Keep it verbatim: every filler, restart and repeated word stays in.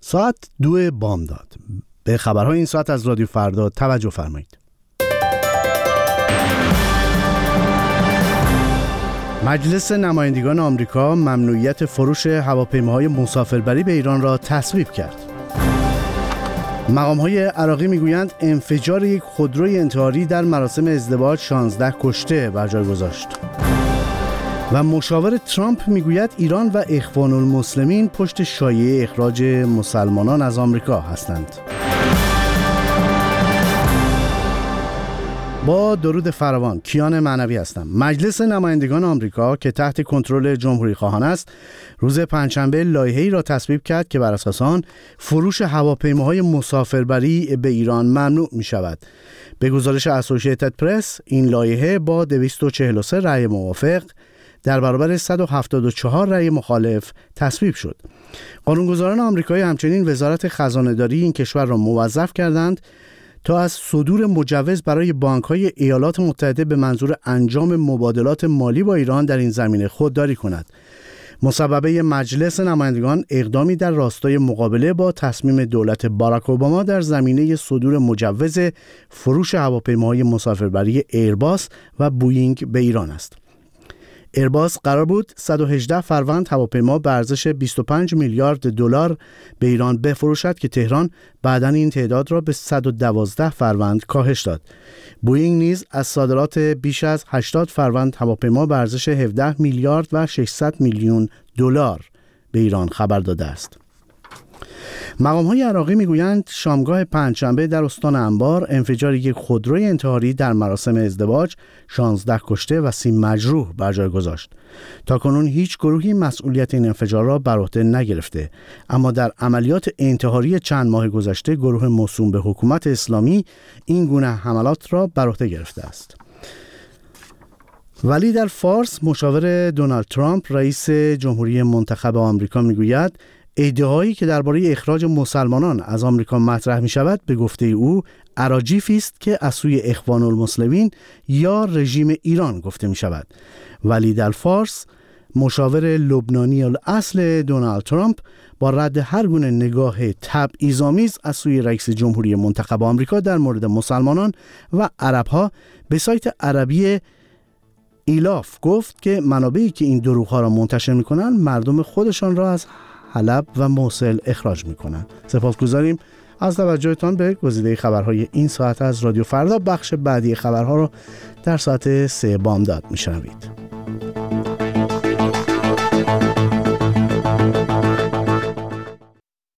ساعت دو بامداد. به خبرهای این ساعت از رادیو فردا توجه فرمایید. مجلس نمایندگان آمریکا ممنوعیت فروش هواپیماهای مسافربری به ایران را تصویب کرد. مقام‌های عراقی میگویند انفجار یک خودروی انتحاری در مراسم ازدواج شانزده کشته بر جای گذاشت. و مشاور ترامپ میگوید ایران و اخوان المسلمین پشت شایعه اخراج مسلمانان از آمریکا هستند. با درود فراوان، کیان معنوی هستم. مجلس نمایندگان آمریکا که تحت کنترل جمهوری خواهان است، روز پنجشنبه لایحه‌ای را تصویب کرد که بر اساس آن فروش هواپیماهای مسافربری به ایران ممنوع می شود. به گزارش اسوسییتد پرس، این لایحه با دویست و چهل و سه رأی موافق در برابر صد و هفتاد و چهار رأی مخالف تصویب شد. قانونگذاران آمریکایی همچنین وزارت خزانه‌داری این کشور را موظف کردند تا از صدور مجوز برای بانک‌های ایالات متحده به منظور انجام مبادلات مالی با ایران در این زمینه خودداری کند. مصوبه مجلس نمایندگان اقدامی در راستای مقابله با تصمیم دولت باراک اوباما در زمینه صدور مجوز فروش هواپیماهای مسافربری ایرباس و بوئینگ به ایران است. ایرباس قرار بود صد و هجده فروند هواپیما به ارزش بیست و پنج میلیارد دلار به ایران بفروشد که تهران بعداً این تعداد را به صد و دوازده فروند کاهش داد. بوئینگ نیز از صادرات بیش از هشتاد فروند هواپیما به ارزش هفده میلیارد و ششصد میلیون دلار به ایران خبر داده است. مقام‌های عراقی میگویند شامگاه پنجشنبه در استان انبار انفجار یک خودروی انتحاری در مراسم ازدواج شانزده کشته و سی مجروح بر جای گذاشت. تاکنون هیچ گروهی مسئولیت این انفجار را بر عهده نگرفته، اما در عملیات انتحاری چند ماه گذشته گروه موسوم به حکومت اسلامی این گونه حملات را بر عهده گرفته است. ولی در فارس، مشاور دونالد ترامپ رئیس جمهوری منتخب آمریکا میگوید ایده‌هایی که درباره اخراج مسلمانان از آمریکا مطرح می شود به گفته او اراجیفی است که از سوی اخوان المسلمین یا رژیم ایران گفته می شود. ولی الفارس، مشاور لبنانی الاصل دونالد ترامپ با رد هر گونه نگاه تبعیض‌آمیز از سوی رئیس جمهوری منتخب آمریکا در مورد مسلمانان و عرب‌ها به سایت عربی ایلاف گفت که منابعی که این دروغ‌ها را منتشر می‌کنند مردم خودشان را از حلب و موصل اخراج میکنند. سپاسگزاریم از توجهتان به گزیده خبرهای این ساعت از رادیو فردا. بخش بعدی خبرها را در ساعت سه بامداد میشنوید.